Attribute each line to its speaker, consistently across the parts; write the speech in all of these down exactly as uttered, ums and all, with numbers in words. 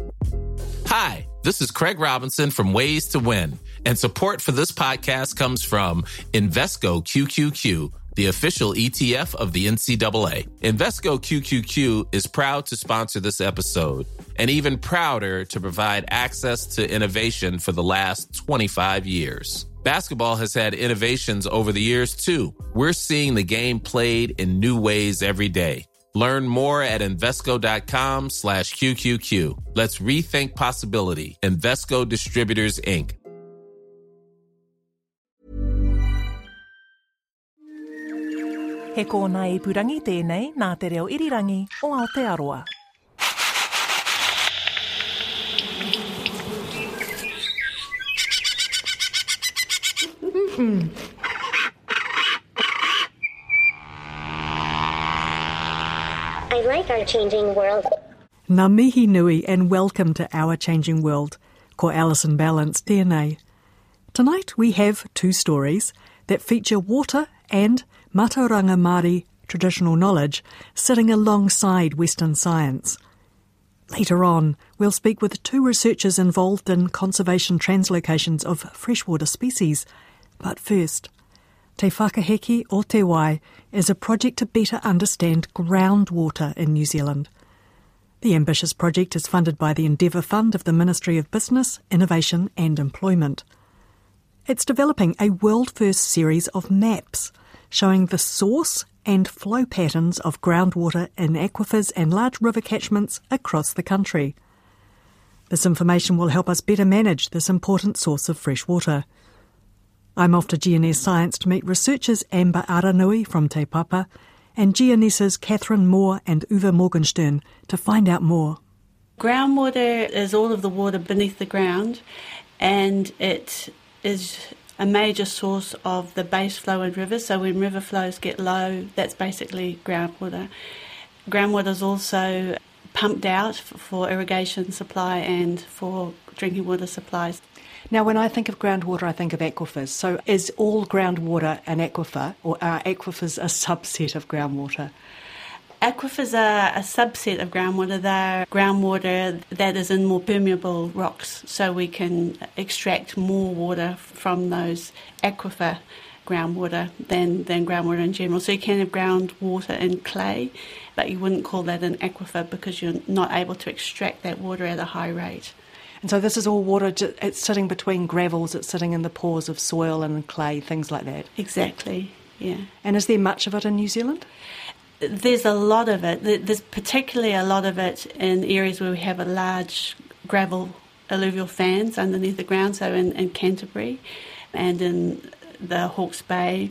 Speaker 1: Hi, this is Craig Robinson from Ways to Win, and support for this podcast comes from Invesco Q Q Q, the official E T F of the N C double A. Invesco Q Q Q is proud to sponsor this episode, and even prouder to provide access to innovation for the last twenty-five years. Basketball has had innovations over the years, too. We're seeing the game played in new ways every day. Learn more at Invesco.com slash QQQ. Let's rethink possibility. Invesco Distributors, Incorporated.
Speaker 2: He kōna i purangi tēnei nā te reo irirangi o Aotearoa. Mm.
Speaker 3: I like our changing world.
Speaker 4: Ngā mihi nui and welcome to Our Changing World. Ko Alison Ballance tēnei. Tonight we have two stories that feature water and Matauranga Māori traditional knowledge sitting alongside Western science. Later on, we'll speak with two researchers involved in conservation translocations of freshwater species. But first, Te Whakaheke o Te Wai is a project to better understand groundwater in New Zealand. The ambitious project is funded by the Endeavour Fund of the Ministry of Business, Innovation and Employment. It's developing a world-first series of maps showing the source and flow patterns of groundwater in aquifers and large river catchments across the country. This information will help us better manage this important source of fresh water. I'm off to G N S Science to meet researchers Amber Aranui from Te Papa and G N S's Catherine Moore and Uwe Morgenstern to find out more.
Speaker 5: Groundwater is all of the water beneath the ground, and it is a major source of the base flow in rivers. So when river flows get low, that's basically groundwater. Groundwater is also pumped out for irrigation supply and for drinking water supplies.
Speaker 4: Now, when I think of groundwater, I think of aquifers. So is all groundwater an aquifer, or are aquifers a subset of groundwater?
Speaker 5: Aquifers are a subset of groundwater. They're groundwater that is in more permeable rocks, so we can extract more water from those aquifer groundwater than, than groundwater in general. So you can have groundwater in clay, but you wouldn't call that an aquifer because you're not able to extract that water at a high rate.
Speaker 4: And so this is all water, it's sitting between gravels, it's sitting in the pores of soil and clay, things like that?
Speaker 5: Exactly, yeah.
Speaker 4: And is there much of it in New Zealand?
Speaker 5: There's a lot of it. There's particularly a lot of it in areas where we have a large gravel alluvial fans underneath the ground, so in, in Canterbury and in the Hawke's Bay,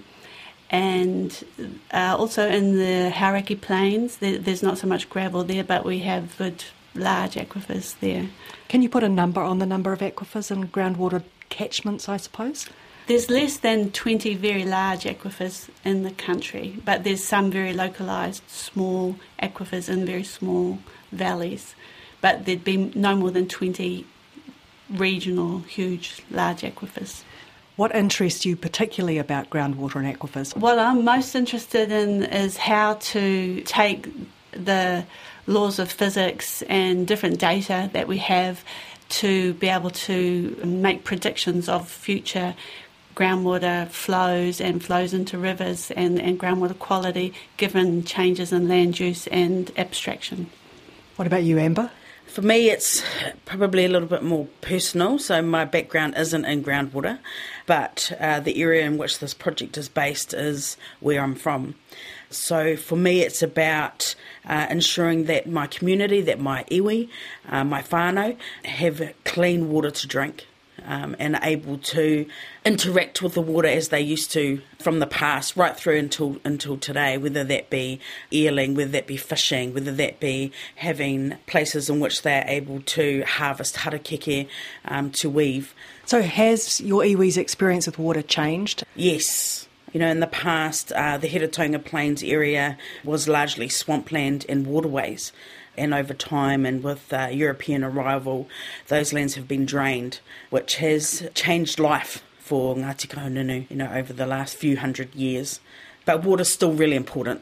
Speaker 5: and uh, also in the Hauraki Plains. There, there's not so much gravel there, but we have good large aquifers there.
Speaker 4: Can you put a number on the number of aquifers and groundwater catchments, I suppose?
Speaker 5: There's less than twenty very large aquifers in the country, but there's some very localised small aquifers in very small valleys. But there'd be no more than twenty regional, huge, large aquifers.
Speaker 4: What interests you particularly about groundwater and aquifers?
Speaker 5: What I'm most interested in is how to take the laws of physics and different data that we have to be able to make predictions of future groundwater flows and flows into rivers and, and groundwater quality given changes in land use and abstraction.
Speaker 4: What about you, Amber?
Speaker 6: For me, it's probably a little bit more personal. So my background isn't in groundwater, but uh, the area in which this project is based is where I'm from. So for me, it's about uh, ensuring that my community, that my iwi, uh, my whānau, have clean water to drink. Um, and able to interact with the water as they used to from the past right through until until today, whether that be eeling, whether that be fishing, whether that be having places in which they're able to harvest harakeke um, to weave.
Speaker 4: So has your iwi's experience with water changed?
Speaker 6: Yes. You know, in the past, uh, the Heretaunga Plains area was largely swampland and waterways. And over time and with uh, European arrival, those lands have been drained, which has changed life for Ngāti Kahungunu, you know, over the last few hundred years. But water's still really important.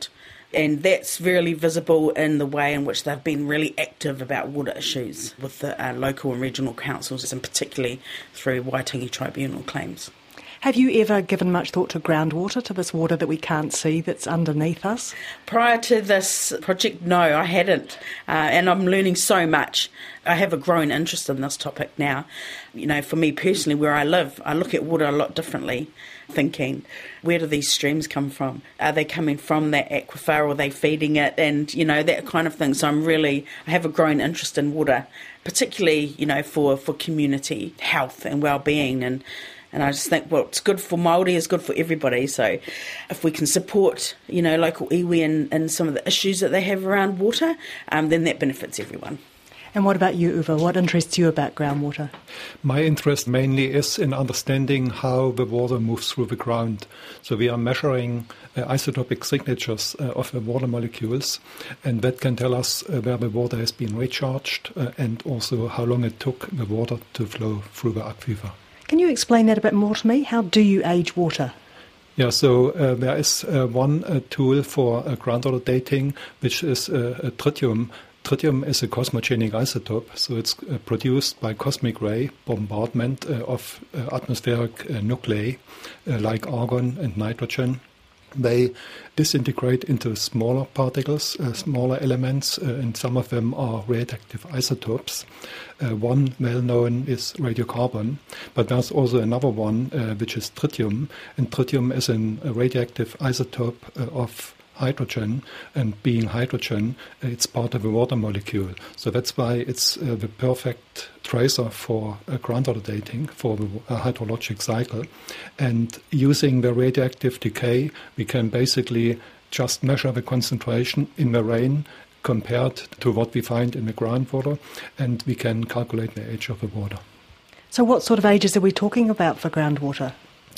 Speaker 6: And that's really visible in the way in which they've been really active about water issues with the uh, local and regional councils, and particularly through Waitangi Tribunal claims.
Speaker 4: Have you ever given much thought to groundwater, to this water that we can't see that's underneath us?
Speaker 6: Prior to this project, no, I hadn't. Uh, and I'm learning so much. I have a growing interest in this topic now. You know, for me personally, where I live, I look at water a lot differently, thinking, where do these streams come from? Are they coming from that aquifer, or are they feeding it? And, you know, that kind of thing. So I'm really, I have a growing interest in water, particularly, you know, for, for community health and well-being. And And I just think what's good for Māori is good for everybody. So if we can support, you know, local iwi and, and some of the issues that they have around water, um, then that benefits everyone.
Speaker 4: And what about you, Uwe? What interests you about groundwater?
Speaker 7: My interest mainly is in understanding how the water moves through the ground. So we are measuring uh, isotopic signatures uh, of the water molecules, and that can tell us uh, where the water has been recharged uh, and also how long it took the water to flow through the aquifer.
Speaker 4: Can you explain that a bit more to me? How do you age water?
Speaker 7: Yeah, so uh, there is uh, one uh, tool for uh, groundwater dating, which is uh, a tritium. Tritium is a cosmogenic isotope, so it's uh, produced by cosmic ray bombardment uh, of uh, atmospheric uh, nuclei, uh, like argon and nitrogen. They disintegrate into smaller particles, uh, smaller elements, uh, and some of them are radioactive isotopes. Uh, one well-known is radiocarbon, but there's also another one, uh, which is tritium, and tritium is an, a radioactive isotope uh, of hydrogen, and being hydrogen, it's part of a water molecule. So that's why it's uh, the perfect tracer for uh, groundwater dating, for the uh, hydrologic cycle. And using the radioactive decay, we can basically just measure the concentration in the rain compared to what we find in the groundwater, and we can calculate the age of the water.
Speaker 4: So what sort of ages are we talking about for groundwater?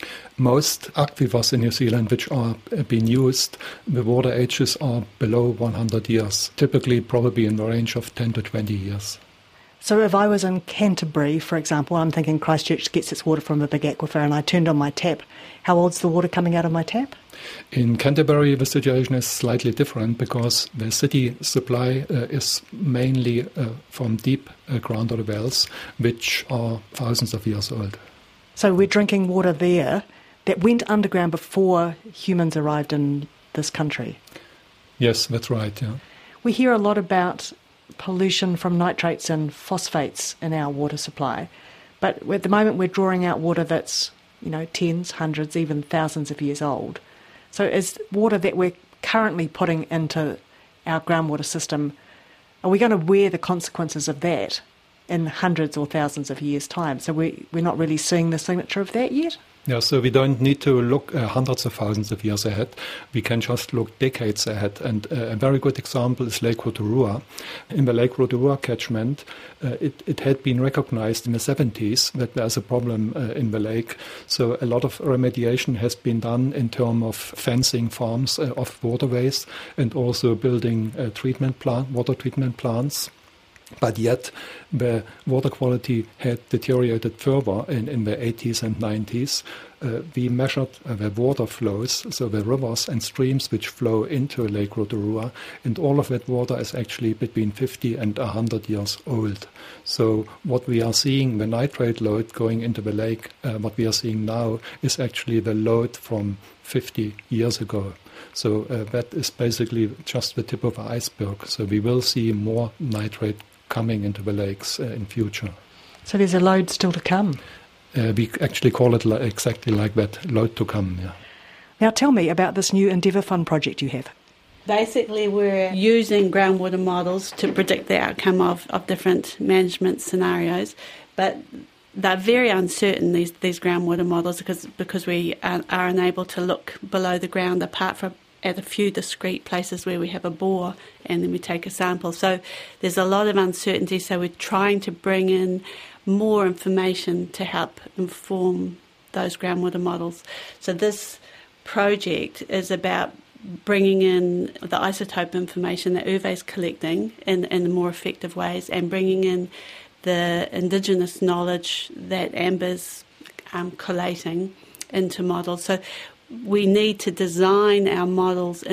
Speaker 7: Most aquifers in New Zealand which are being used, the water ages are below one hundred years, typically probably in the range of ten to twenty years.
Speaker 4: So if I was in Canterbury, for example, I'm thinking Christchurch gets its water from a big aquifer, and I turned on my tap, how old's the water coming out of my tap?
Speaker 7: In Canterbury, the situation is slightly different because the city supply uh, is mainly uh, from deep uh, groundwater wells, which are thousands of years old.
Speaker 4: So we're drinking water there that went underground before humans arrived in this country.
Speaker 7: Yes, that's right, yeah.
Speaker 4: We hear a lot about pollution from nitrates and phosphates in our water supply, but at the moment we're drawing out water that's, you know, tens, hundreds, even thousands of years old. So is water that we're currently putting into our groundwater system, are we going to wear the consequences of that in hundreds or thousands of years' time? So we, we're not really seeing the signature of that yet?
Speaker 7: Yeah, so we don't need to look uh, hundreds of thousands of years ahead. We can just look decades ahead. And uh, a very good example is Lake Rotorua. In the Lake Rotorua catchment, uh, it, it had been recognized in the seventies that there's a problem uh, in the lake. So a lot of remediation has been done in terms of fencing farms uh, of waterways and also building uh, treatment plant, water treatment plants. But yet the water quality had deteriorated further in, in the eighties and nineties. Uh, we measured uh, the water flows, so the rivers and streams which flow into Lake Rotorua, and all of that water is actually between fifty and one hundred years old. So what we are seeing, the nitrate load going into the lake, uh, what we are seeing now is actually the load from fifty years ago. So uh, that is basically just the tip of the iceberg. So we will see more nitrate coming into the lakes uh, in future.
Speaker 4: So there's a load still to come?
Speaker 7: Uh, we actually call it li- exactly like that, load to come, yeah.
Speaker 4: Now tell me about this new Endeavour Fund project you have.
Speaker 5: Basically, we're using groundwater models to predict the outcome of, of different management scenarios, but they're very uncertain, these, these groundwater models, because, because we are, are unable to look below the ground apart from at a few discrete places where we have a bore and then we take a sample. So there's a lot of uncertainty, so we're trying to bring in more information to help inform those groundwater models. So this project is about bringing in the isotope information that Uwe is collecting in, in more effective ways, and bringing in the indigenous knowledge that Amber's um, collating into models. So we need to design our models in a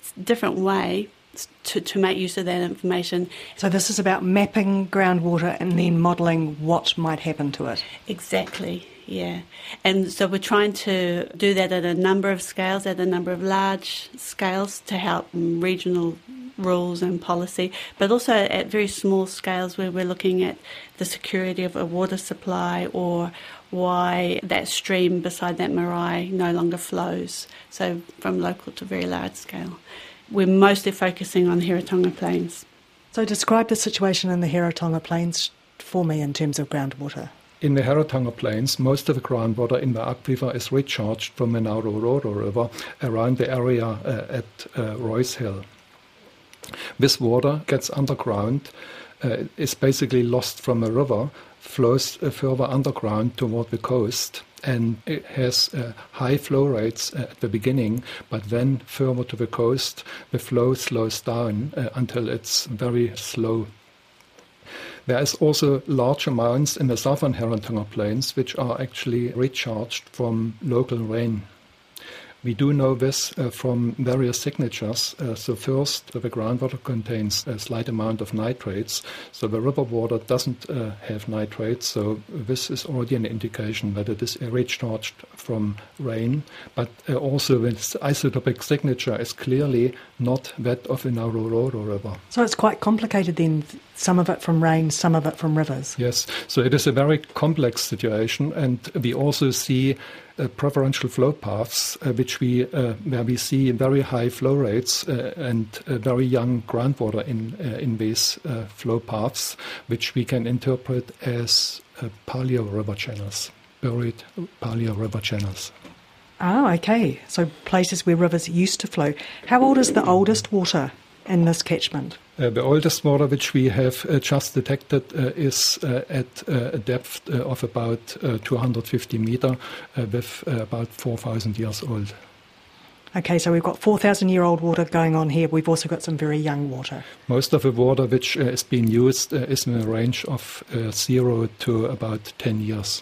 Speaker 5: different way to, to make use of that information.
Speaker 4: So this is about mapping groundwater and then modelling what might happen to it.
Speaker 5: Exactly, yeah. And so we're trying to do that at a number of scales, at a number of large scales to help regional rules and policy, but also at very small scales where we're looking at the security of a water supply or why that stream beside that marae no longer flows, so from local to very large scale. We're mostly focusing on the Heretaunga Plains.
Speaker 4: So describe the situation in the Heretaunga Plains for me in terms of groundwater.
Speaker 7: In the Heretaunga Plains, most of the groundwater in the aquifer is recharged from the Naruroro River around the area uh, at uh, Royce Hill. This water gets underground, uh, is basically lost from a river, flows uh, further underground toward the coast, and it has uh, high flow rates uh, at the beginning, but then further to the coast, the flow slows down uh, until it's very slow. There is also large amounts in the southern Heretaunga Plains which are actually recharged from local rain. We do know this uh, from various signatures. Uh, so first, the groundwater contains a slight amount of nitrates. So the river water doesn't uh, have nitrates. So this is already an indication that it is recharged from rain. But uh, also this isotopic signature is clearly not that of the Naruroro River.
Speaker 4: So it's quite complicated then, some of it from rain, some of it from rivers.
Speaker 7: Yes, so it is a very complex situation. And we also see Uh, preferential flow paths, uh, which we uh, where we see very high flow rates uh, and uh, very young groundwater in uh, in these uh, flow paths, which we can interpret as uh, paleo river channels, buried paleo river channels.
Speaker 4: Ah, okay. So places where rivers used to flow. How old is the oldest water in this catchment?
Speaker 7: Uh, the oldest water which we have uh, just detected uh, is uh, at uh, a depth uh, of about uh, two hundred fifty meter, uh, with uh, about four thousand years old.
Speaker 4: Okay, so we've got four thousand year old water going on here. We've also got some very young water.
Speaker 7: Most of the water which uh, is being used uh, is in a range of uh, zero to about ten years.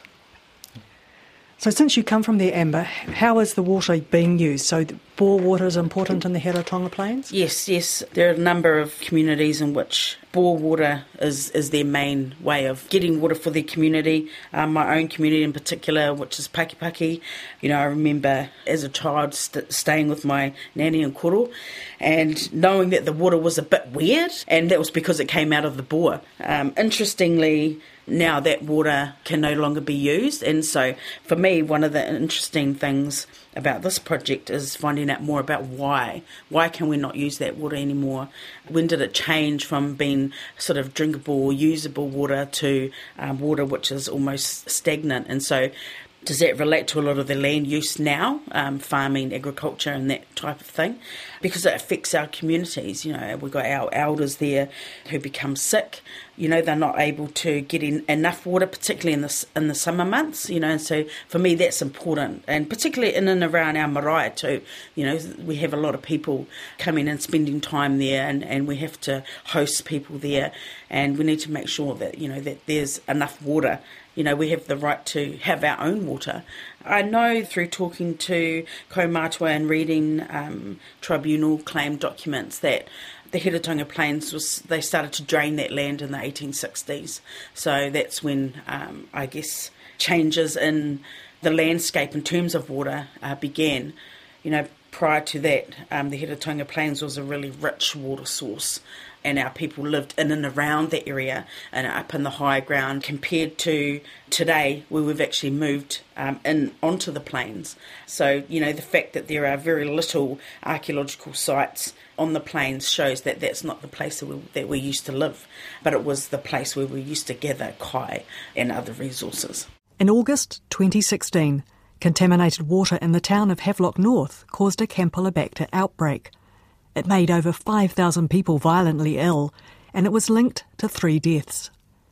Speaker 4: So since you come from there, Amber, how is the water being used? So bore water is important in the Heretaunga Plains?
Speaker 6: Yes, yes. There are a number of communities in which bore water is, is their main way of getting water for their community. Um, my own community in particular, which is Pakipaki. You know, I remember as a child st- staying with my nanny and koro and knowing that the water was a bit weird, and that was because it came out of the bore. Um, interestingly, now that water can no longer be used, and so for me one of the interesting things about this project is finding out more about why. Why can we not use that water anymore? When did it change from being sort of drinkable, usable water to um, water which is almost stagnant? And so does that relate to a lot of the land use now, um, farming, agriculture and that type of thing? Because it affects our communities. You know, we've got our elders there who become sick. You know, they're not able to get in enough water, particularly in the, in the summer months, you know, and so for me that's important. And particularly in and around our marae too, you know, we have a lot of people coming and spending time there, and, and we have to host people there, and we need to make sure that, you know, that there's enough water. You know, we have the right to have our own water. I know through talking to Kaumātua and reading um, tribunal claim documents that the Heretaunga Plains, was they started to drain that land in the eighteen sixties. So that's when, um, I guess, changes in the landscape in terms of water uh, began. You know, prior to that, um, the Heretaunga Plains was a really rich water source, and our people lived in and around the area and up in the high ground, compared to today where we've actually moved um, in onto the plains. So, you know, the fact that there are very little archaeological sites on the plains shows that that's not the place that we, that we used to live, but it was the place where we used to gather kai and other resources.
Speaker 4: In August twenty sixteen, contaminated water in the town of Havelock North caused a Campylobacter outbreak. It made over five thousand people violently ill, and it was linked to three deaths.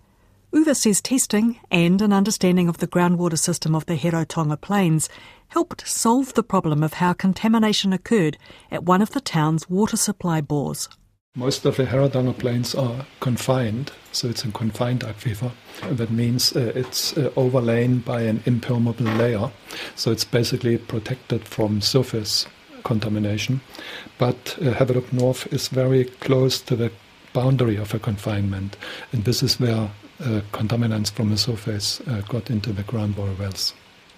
Speaker 4: Uwe says testing and an understanding of the groundwater system of the Heretaunga Plains helped solve the problem of how contamination occurred at one of the town's water supply bores.
Speaker 7: Most of the Heretaunga Plains are confined, so it's a confined aquifer. That means uh, it's uh, overlain by an impermeable layer, so it's basically protected from surface contamination. But uh, Havelock North is very close to the boundary of a confinement, and this is where uh, contaminants from the surface uh, got into the groundwater wells.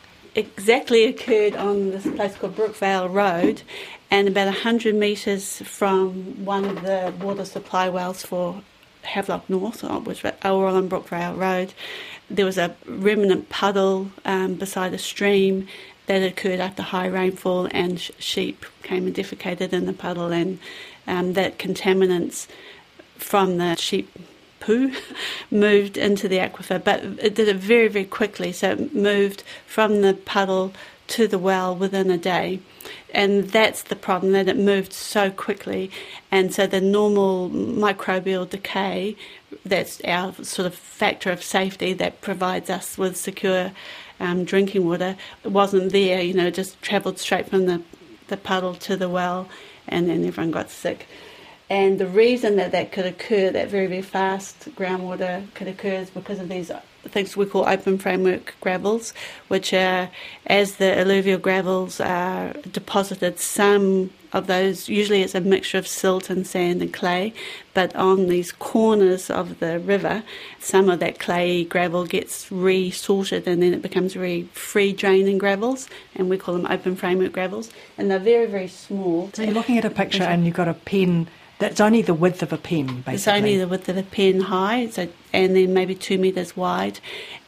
Speaker 5: Exactly occurred on this place called Brookvale Road, and about one hundred metres from one of the water supply wells for Havelock North, which was on Brookvale Road. There was a remnant puddle um, beside a stream that occurred after high rainfall, and sh- sheep came and defecated in the puddle, and um, that contaminants from the sheep poo moved into the aquifer, but it did it very, very quickly. So it moved from the puddle to the well within a day. And that's the problem, that it moved so quickly. And so the normal microbial decay, that's our sort of factor of safety that provides us with secure um, drinking water, wasn't there. You know, it just travelled straight from the, the puddle to the well, and then everyone got sick. And the reason that that could occur, that very, very fast groundwater could occur, is because of these things we call open framework gravels, which are, as the alluvial gravels are deposited, some of those, usually it's a mixture of silt and sand and clay, but on these corners of the river, some of that clay gravel gets re-sorted, and then it becomes very free draining gravels, and we call them open framework gravels, and they're very, very small.
Speaker 4: So you're looking at a picture and you've got a pen that's only the width of a pen, basically.
Speaker 5: It's only the width of a pen high, so and then maybe two metres wide.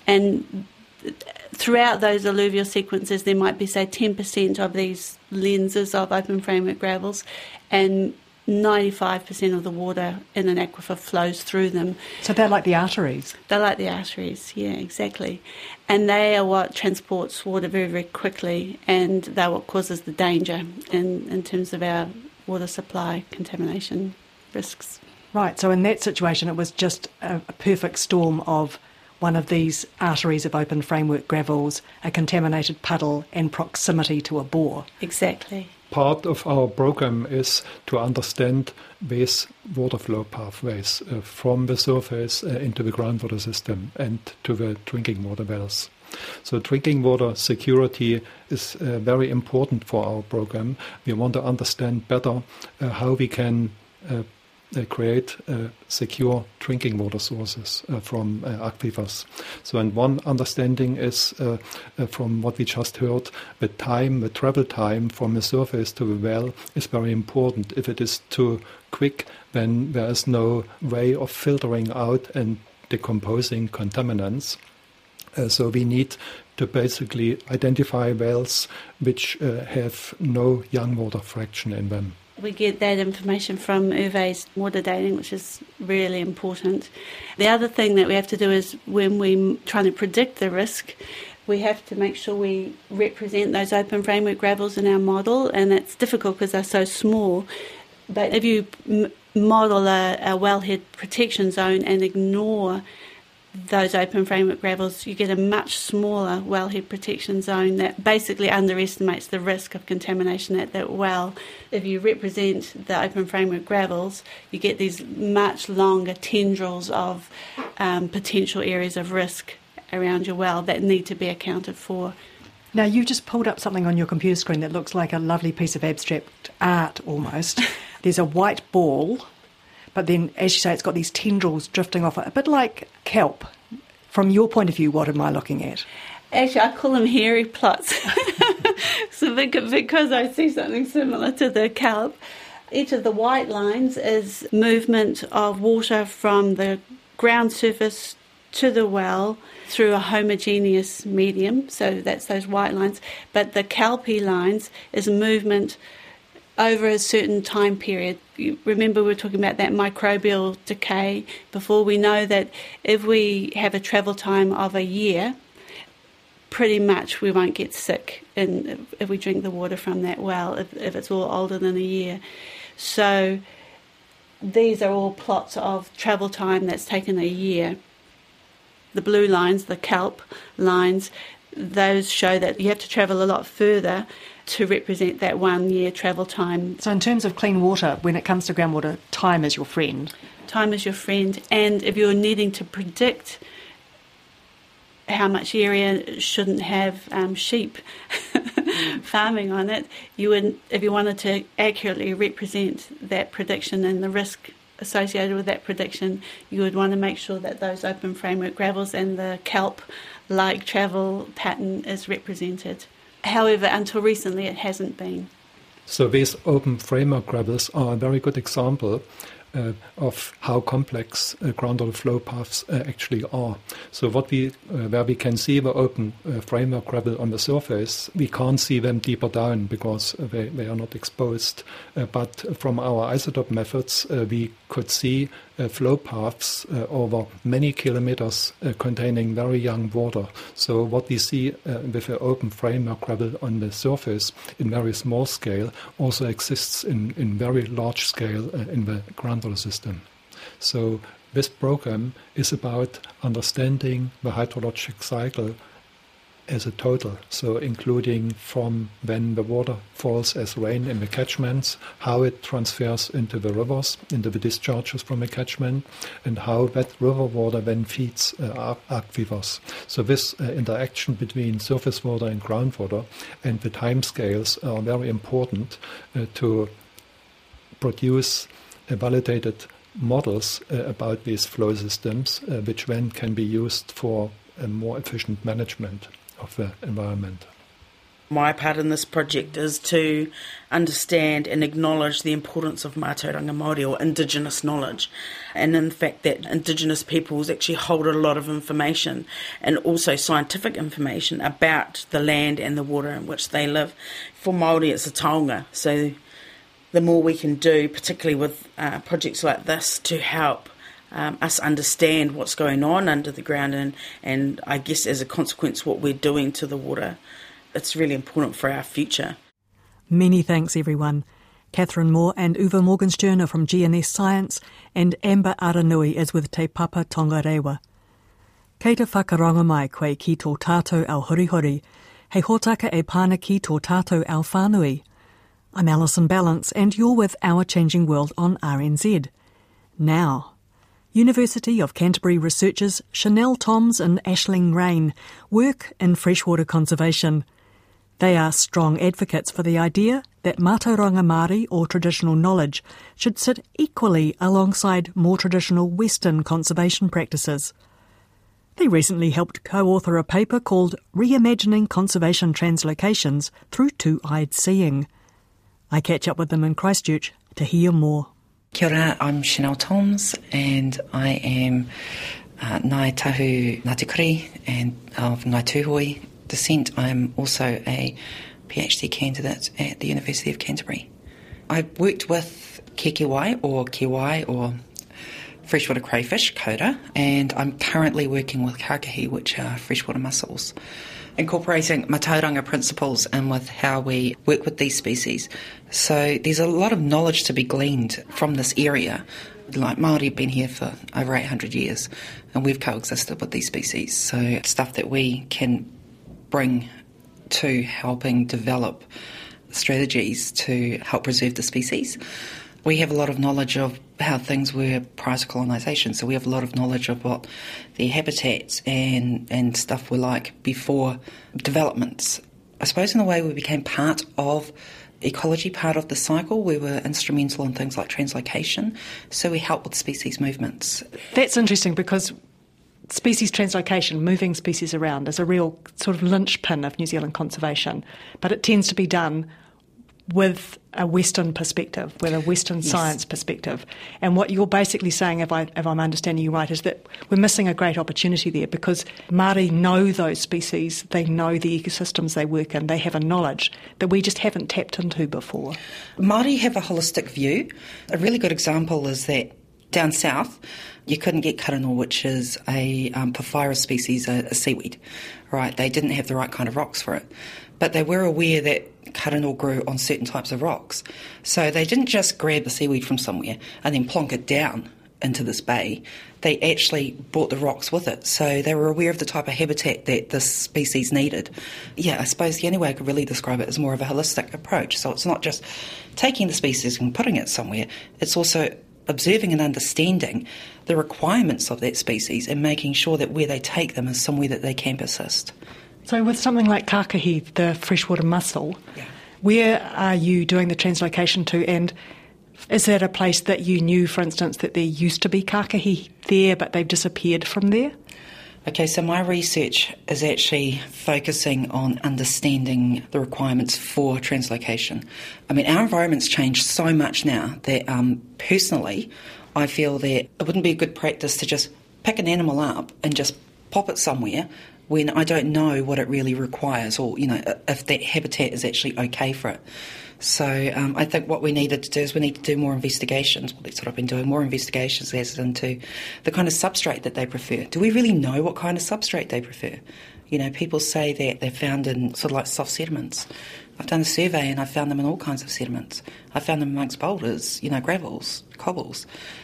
Speaker 5: And throughout those alluvial sequences, there might be, say, ten percent of these lenses of open framework gravels, and ninety-five percent of the water in an aquifer flows through them.
Speaker 4: So they're like the arteries?
Speaker 5: They're like the arteries, yeah, exactly. And they are what transports water very, very quickly, and they're what causes the danger in, in terms of our water supply contamination risks.
Speaker 4: Right, so in that situation it was just a, a perfect storm of one of these arteries of open framework gravels, a contaminated puddle, and proximity to a bore.
Speaker 5: Exactly.
Speaker 7: Part of our program is to understand these water flow pathways uh, from the surface uh, into the groundwater system and to the drinking water wells. So drinking water security is uh, very important for our program. We want to understand better uh, how we can uh, uh, create uh, secure drinking water sources uh, from uh, aquifers. So, and one understanding is, uh, uh, from what we just heard, the time, the travel time from the surface to the well is very important. If it is too quick, then there is no way of filtering out and decomposing contaminants. Uh, so we need to basically identify wells which uh, have no young water fraction in them.
Speaker 5: We get that information from U V A's water dating, which is really important. The other thing that we have to do is, when we're trying to predict the risk, we have to make sure we represent those open framework gravels in our model, and that's difficult because they're so small. But if you m- model a, a wellhead protection zone and ignore those open framework gravels, you get a much smaller wellhead protection zone that basically underestimates the risk of contamination at that well. If you represent the open framework gravels, you get these much longer tendrils of um, potential areas of risk around your well that need to be accounted for.
Speaker 4: Now, you've just pulled up something on your computer screen that looks like a lovely piece of abstract art almost. There's a white ball, but then, as you say, it's got these tendrils drifting off it, a bit like kelp. From your point of view, what am I looking at?
Speaker 5: Actually, I call them hairy plots. So because I see something similar to the kelp. Each of the white lines is movement of water from the ground surface to the well through a homogeneous medium, so that's those white lines. But the kelpy lines is movement over a certain time period. You remember we were talking about that microbial decay before. We know that if we have a travel time of a year, pretty much we won't get sick in, if we drink the water from that well, if, if it's all older than a year. So these are all plots of travel time that's taken a year. The blue lines, the kelp lines, those show that you have to travel a lot further to represent that one year travel time.
Speaker 4: So in terms of clean water, when it comes to groundwater, time is your friend.
Speaker 5: Time is your friend, and if you're needing to predict how much area shouldn't have um, sheep farming on it. You would, if you wanted to accurately represent that prediction and the risk associated with that prediction, you would want to make sure that those open framework gravels and the kelp-like travel pattern is represented. However, until recently it hasn't been.
Speaker 7: So these open framework gravels are a very good example uh, of how complex uh, groundwater flow paths uh, actually are. So what we, uh, where we can see the open uh, framework gravel on the surface, we can't see them deeper down because uh, they, they are not exposed. Uh, but from our isotope methods, uh, we could see uh, flow paths uh, over many kilometers uh, containing very young water. So what we see uh, with the open framework gravel on the surface in very small scale also exists in, in very large scale uh, in the groundwater system. So this program is about understanding the hydrologic cycle as a total, so including from when the water falls as rain in the catchments, how it transfers into the rivers, into the discharges from the catchment, and how that river water then feeds uh, aquifers. So this uh, interaction between surface water and groundwater and the timescales are very important uh, to produce uh, validated models uh, about these flow systems, uh, which then can be used for a more efficient management of the environment.
Speaker 6: My part in this project is to understand and acknowledge the importance of Mātauranga Māori, or Indigenous knowledge, and in fact that Indigenous peoples actually hold a lot of information and also scientific information about the land and the water in which they live. For Māori it's a taonga, so the more we can do, particularly with uh, projects like this, to help Um, us understand what's going on under the ground and, and I guess as a consequence what we're doing to the water. It's really important for our future.
Speaker 4: Many thanks everyone. Catherine Moore and Uwe Morgenstern are from G N S Science, and Amber Aranui is with Te Papa Tongarewa. Kei te whakaronga mai koe ki tō tātou au horihori, hei hōtaka e pāna ki tō tātou au whānui. I'm Alison Balance and you're with Our Changing World on R N Z. Now, University of Canterbury researchers Chanel Toms and Aisling Rain work in freshwater conservation. They are strong advocates for the idea that Mātauranga Māori, or traditional knowledge, should sit equally alongside more traditional Western conservation practices. They recently helped co-author a paper called Reimagining Conservation Translocations Through Two-Eyed Seeing. I catch up with them in Christchurch to hear more.
Speaker 8: Kia ora, I'm Chanel Toms and I am uh, Ngāi Tahu Ngāti Kuri and of Ngāi Tūhoi descent. I'm also a PhD candidate at the University of Canterbury. I've worked with kekiwai or kiwai or freshwater crayfish, koura, and I'm currently working with kakahi, which are freshwater mussels, incorporating Mātauranga principles and with how we work with these species. So there's a lot of knowledge to be gleaned from this area. Like Māori have been here for over eight hundred years and we've coexisted with these species. So it's stuff that we can bring to helping develop strategies to help preserve the species. We have a lot of knowledge of how things were prior to colonisation, so we have a lot of knowledge of what their habitats and, and stuff were like before developments. I suppose in a way we became part of ecology, part of the cycle. We were instrumental in things like translocation, so we help with species movements.
Speaker 4: That's interesting because species translocation, moving species around, is a real sort of linchpin of New Zealand conservation, but it tends to be done with a Western perspective, with a Western yes. science perspective. And what you're basically saying, if, I, if I'm understanding you right, is that we're missing a great opportunity there because Māori know those species, they know the ecosystems they work in, they have a knowledge that we just haven't tapped into before.
Speaker 8: Māori have a holistic view. A really good example is that down south, you couldn't get karanō, which is a um, papyrus species, a, a seaweed, right? They didn't have the right kind of rocks for it. But they were aware that karanō grew on certain types of rocks. So they didn't just grab the seaweed from somewhere and then plonk it down into this bay. They actually brought the rocks with it. So they were aware of the type of habitat that this species needed. Yeah, I suppose the only way I could really describe it is more of a holistic approach. So it's not just taking the species and putting it somewhere. It's also observing and understanding the requirements of that species and making sure that where they take them is somewhere that they can persist.
Speaker 4: So with something like kākahi, the freshwater mussel,
Speaker 8: Yeah.
Speaker 4: where are you doing the translocation to, and is that a place that you knew, for instance, that there used to be kākahi there but they've disappeared from there?
Speaker 8: Okay, so my research is actually focusing on understanding the requirements for translocation. I mean, our environment's changed so much now that um, personally I feel that it wouldn't be a good practice to just pick an animal up and just pop it somewhere when I don't know what it really requires, or, you know, if that habitat is actually okay for it. So um, I think what we needed to do is we need to do more investigations. Well, that's what I've been doing, more investigations as into the kind of substrate that they prefer. Do we really know what kind of substrate they prefer? You know, people say that they're found in sort of like soft sediments. I've done a survey and I've found them in all kinds of sediments. I've found them amongst boulders, you know, gravels, cobbles.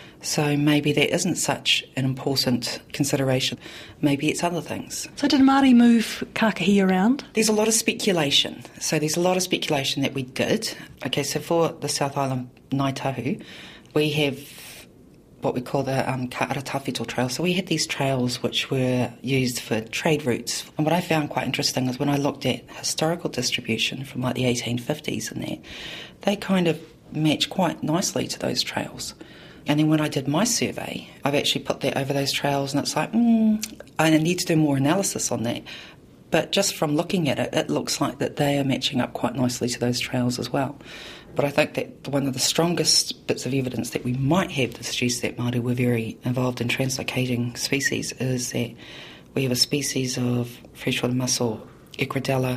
Speaker 8: So maybe that isn't such an important consideration. Maybe it's other things.
Speaker 4: So did Māori move kākahi around?
Speaker 8: There's a lot of speculation. So there's a lot of speculation that we did. Okay, so for the South Island Ngāi Tahu, we have what we call the um, Ka Ara Tawhito Trail. So we had these trails which were used for trade routes. And what I found quite interesting is when I looked at historical distribution from like the eighteen fifties and that, they kind of match quite nicely to those trails. And then when I did my survey, I've actually put that over those trails, and it's like, hmm, I need to do more analysis on that. But just from looking at it, it looks like that they are matching up quite nicely to those trails as well. But I think that one of the strongest bits of evidence that we might have to suggest that Māori were very involved in translocating species is that we have a species of freshwater mussel, Echrodella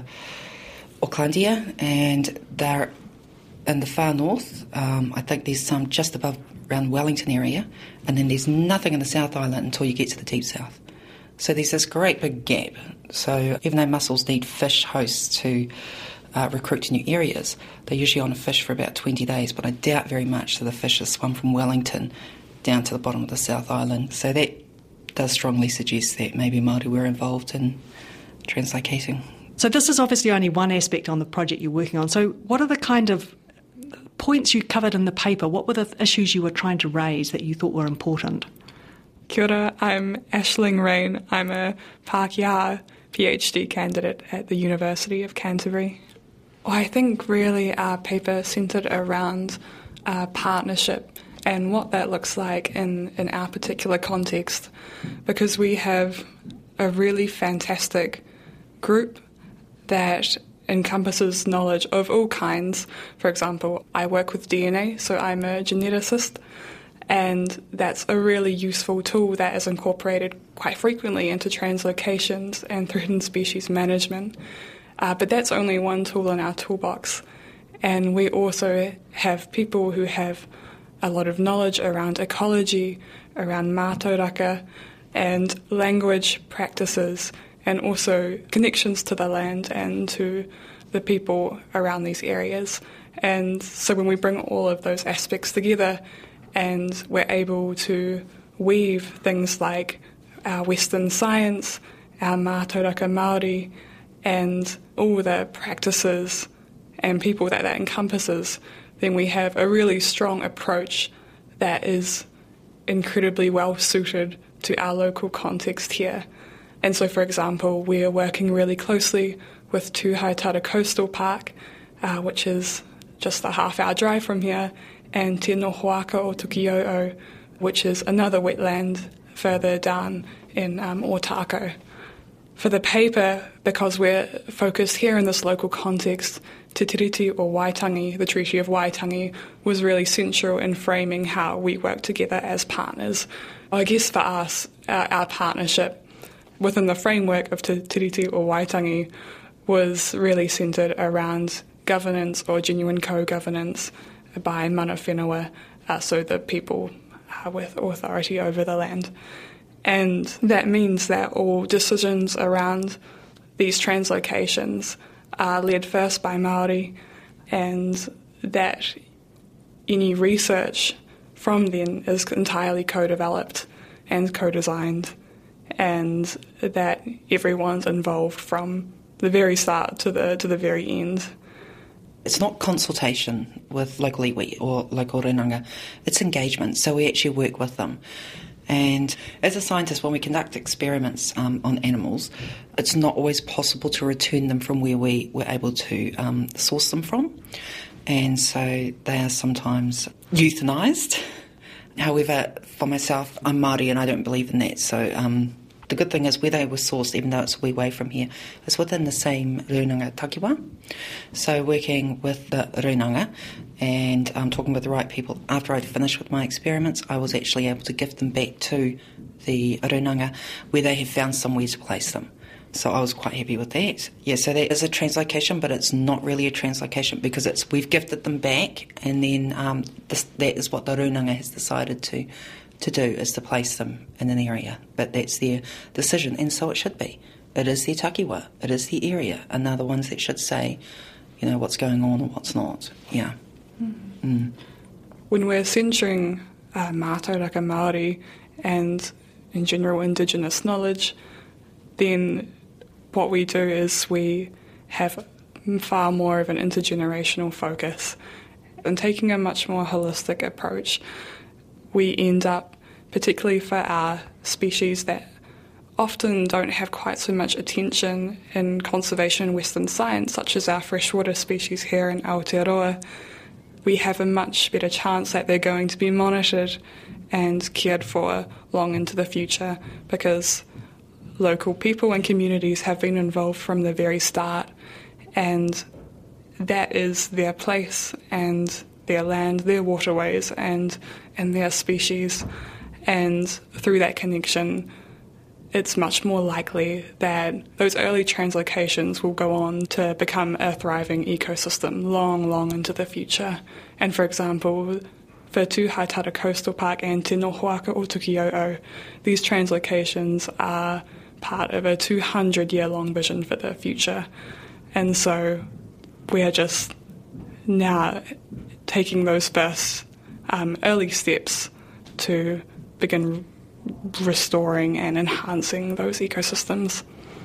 Speaker 8: aucklandia, and they're in the far north. Um, I think there's some just above around Wellington area, and then there's nothing in the South Island until you get to the deep south. So there's this great big gap. So even though mussels need fish hosts to uh, recruit to new areas, they're usually on a fish for about twenty days, but I doubt very much that the fish has swum from Wellington down to the bottom of the South Island. So that does strongly suggest that maybe Māori were involved in translocating.
Speaker 4: So this is obviously only one aspect on the project you're working on. So what are the kind of points you covered in the paper? What were the issues you were trying to raise that you thought were important?
Speaker 9: Kia ora, I'm Aisling Rain. I'm a Pākehā PhD candidate at the University of Canterbury. Well, I think really our paper centred around uh, partnership and what that looks like in, in our particular context, because we have a really fantastic group that encompasses knowledge of all kinds. For example, I work with D N A, so I'm a geneticist, and that's a really useful tool that is incorporated quite frequently into translocations and threatened species management. Uh, but that's only one tool in our toolbox. And we also have people who have a lot of knowledge around ecology, around mātauraka, and language practices, and also connections to the land and to the people around these areas. And so when we bring all of those aspects together and we're able to weave things like our Western science, our mātauraka Māori, and all the practices and people that that encompasses, then we have a really strong approach that is incredibly well suited to our local context here. And so, for example, we're working really closely with Tūhaitara Coastal Park, uh, which is just a half-hour drive from here, and Te Nohoaka o Tukiōʻo, which is another wetland further down in um, Ōtākau. For the paper, because we're focused here in this local context, Te Tiriti o Waitangi, the Treaty of Waitangi, was really central in framing how we work together as partners. I guess for us, our, our partnership within the framework of Te Tiriti o Waitangi was really centred around governance or genuine co-governance by mana whenua, uh, so the people uh, with authority over the land. And that means that all decisions around these translocations are led first by Māori, and that any research from then is entirely co-developed and co-designed, and that everyone's involved from the very start to the to the very end.
Speaker 8: It's not consultation with local iwi or local reunanga, it's engagement, so we actually work with them. And as a scientist, when we conduct experiments um, on animals, it's not always possible to return them from where we were able to um, source them from. And so they are sometimes euthanised. However, for myself, I'm Māori and I don't believe in that. So um, the good thing is where they were sourced, even though it's a wee way from here, is within the same reunanga takiwa. So working with the reunanga and um, talking with the right people, after I'd finished with my experiments, I was actually able to give them back to the reunanga where they have found somewhere to place them. So I was quite happy with that. Yeah, so that is a translocation, but it's not really a translocation because it's we've gifted them back, and then um, this, that is what the reunanga has decided to to do, is to place them in an area. But that's their decision, and so it should be. It is their takiwa, it is the area, and they're the ones that should say, you know, what's going on or what's not. Yeah. Mm-hmm. Mm.
Speaker 9: When we're centering uh, mātauraka Māori and, in general, Indigenous knowledge, then what we do is we have far more of an intergenerational focus. And taking a much more holistic approach, we end up, particularly for our species that often don't have quite so much attention in conservation and Western science, such as our freshwater species here in Aotearoa, we have a much better chance that they're going to be monitored and cared for long into the future, because local people and communities have been involved from the very start, and that is their place and their land, their waterways and, and their species. And through that connection, it's much more likely that those early translocations will go on to become a thriving ecosystem long, long into the future. And for example, for Tū Haitara Coastal Park and Te Nohoaka o Tukiōʻo, these translocations are part of a two hundred year long vision for the future. And so we are just now taking those first um, early steps to begin restoring and enhancing those ecosystems.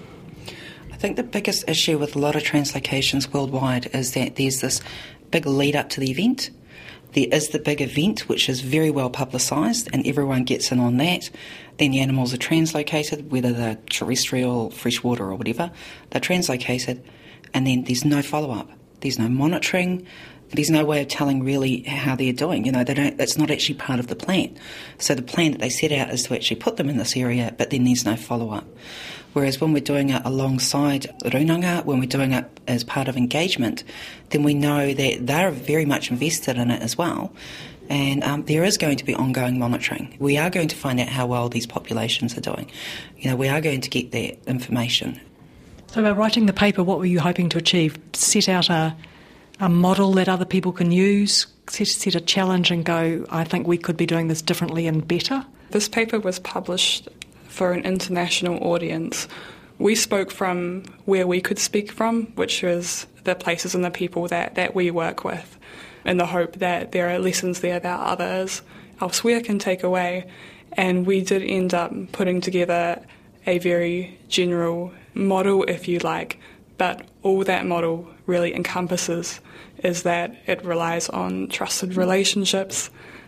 Speaker 8: I think the biggest issue with a lot of translocations worldwide is that there's this big lead up to the event. There is the big event, which is very well publicised, and everyone gets in on that. Then the animals are translocated, whether they're terrestrial, freshwater or whatever. They're translocated, and then there's no follow-up. There's no monitoring. There's no way of telling really how they're doing. You know, they don't. It's not actually part of the plan. So the plan that they set out is to actually put them in this area, but then there's no follow-up. Whereas when we're doing it alongside reunanga, when we're doing it as part of engagement, then we know that they're very much invested in it as well. And um, there is going to be ongoing monitoring. We are going to find out how well these populations are doing. You know, we are going to get that information.
Speaker 4: So by writing the paper, what were you hoping to achieve? Set out a, a model that other people can use, set, set a challenge and go, I think we could be doing this differently and better?
Speaker 9: This paper was published for an international audience. We spoke from where we could speak from, which was the places and the people that, that we work with, in the hope that there are lessons there that others elsewhere can take away. And we did end up putting together a very general model, if you like, but all that model really encompasses is that it relies on trusted relationships,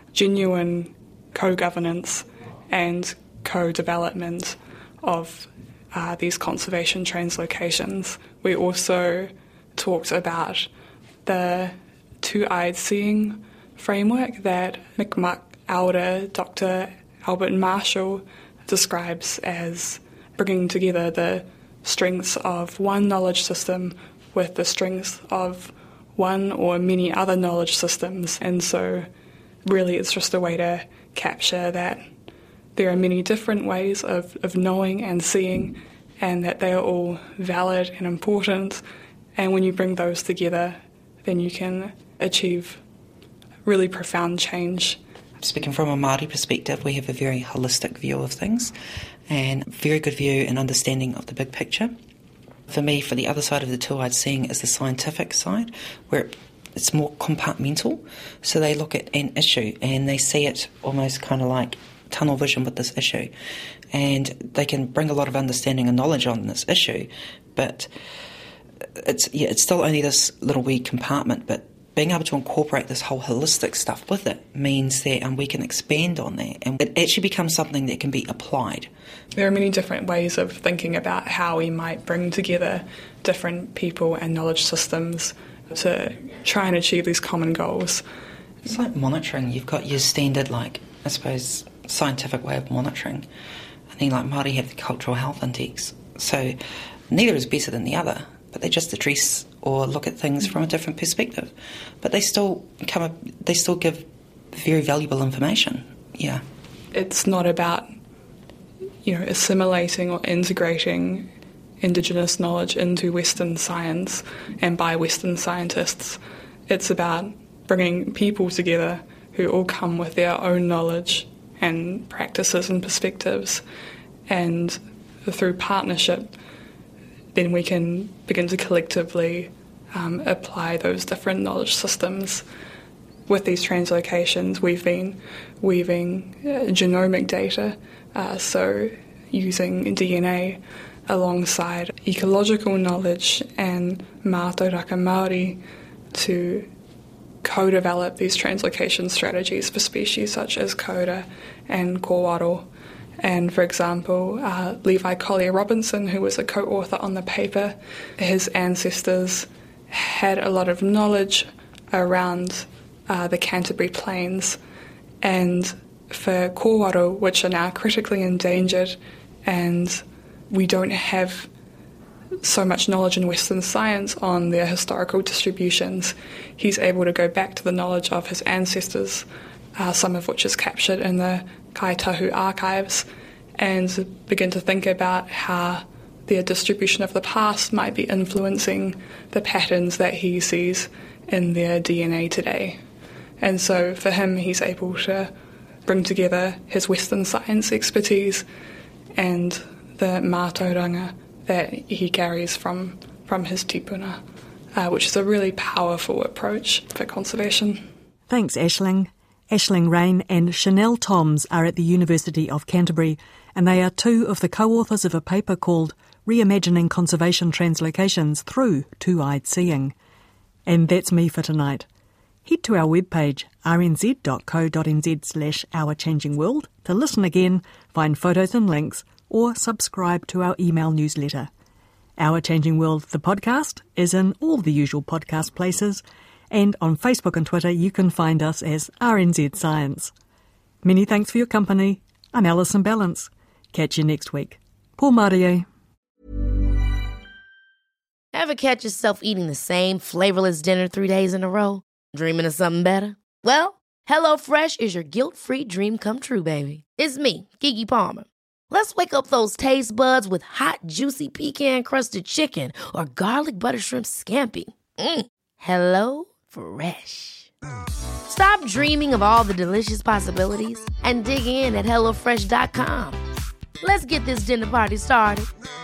Speaker 9: genuine co-governance and co-development of uh, these conservation translocations. We also talked about the two-eyed seeing framework that Mi'kmaq elder Doctor Albert Marshall describes as bringing together the strengths of one knowledge system with the strengths of one or many other knowledge systems. And so really it's just a way to capture that there are many different ways of, of knowing and seeing, and that they are all valid and important. And when you bring those together, then you can achieve really profound change.
Speaker 8: Speaking from a Māori perspective, we have a very holistic view of things and very good view and understanding of the big picture. For me, for the other side of the two-eyed seeing is the scientific side, where it's more compartmental. So they look at an issue and they see it almost kind of like tunnel vision with this issue, and they can bring a lot of understanding and knowledge on this issue, but it's yeah, it's still only this little wee compartment, but being able to incorporate this whole holistic stuff with it means that um, we can expand on that, and it actually becomes something that can be applied.
Speaker 9: There are many different ways of thinking about how we might bring together different people and knowledge systems to try and achieve these common goals.
Speaker 8: It's like monitoring. You've got your standard, like, I suppose, scientific way of monitoring. And then, like, Māori have the cultural health index. So neither is better than the other, but they just address or look at things from a different perspective. But they still come up, they still give very valuable information. Yeah.
Speaker 9: It's not about, you know, assimilating or integrating Indigenous knowledge into Western science and by Western scientists. It's about bringing people together who all come with their own knowledge and practices and perspectives, and through partnership then we can begin to collectively um, apply those different knowledge systems. With these translocations, we've been weaving uh, genomic data, uh, so using D N A alongside ecological knowledge and mātauraka Māori to co-develop these translocation strategies for species such as Koura and Kōwaro. And for example, uh, Levi Collier Robinson, who was a co-author on the paper, his ancestors had a lot of knowledge around uh, the Canterbury Plains, and for Kōwaro, which are now critically endangered, and we don't have so much knowledge in Western science on their historical distributions, he's able to go back to the knowledge of his ancestors, uh, some of which is captured in the Kaitahu archives, and begin to think about how their distribution of the past might be influencing the patterns that he sees in their D N A today. And so for him, he's able to bring together his Western science expertise and the mātauranga that he carries from, from his tipuna, uh, which is a really powerful approach for conservation.
Speaker 4: Thanks, Aisling. Aisling Raine and Chanel Toms are at the University of Canterbury, and they are two of the co-authors of a paper called Reimagining Conservation Translocations Through Two-Eyed Seeing. And that's me for tonight. Head to our webpage, rnz.co.nz slash Our Changing World, to listen again, find photos and links, or subscribe to our email newsletter. Our Changing World, the podcast, is in all the usual podcast places, and on Facebook and Twitter you can find us as R N Z Science. Many thanks for your company. I'm Alison Ballance. Catch you next week. Pō Mārie.
Speaker 10: Ever catch yourself eating the same flavourless dinner three days in a row? Dreaming of something better? Well, HelloFresh is your guilt-free dream come true, baby. It's me, Keke Palmer. Let's wake up those taste buds with hot, juicy pecan-crusted chicken or garlic butter shrimp scampi. Mm. Hello Fresh. Stop dreaming of all the delicious possibilities and dig in at hello fresh dot com. Let's get this dinner party started.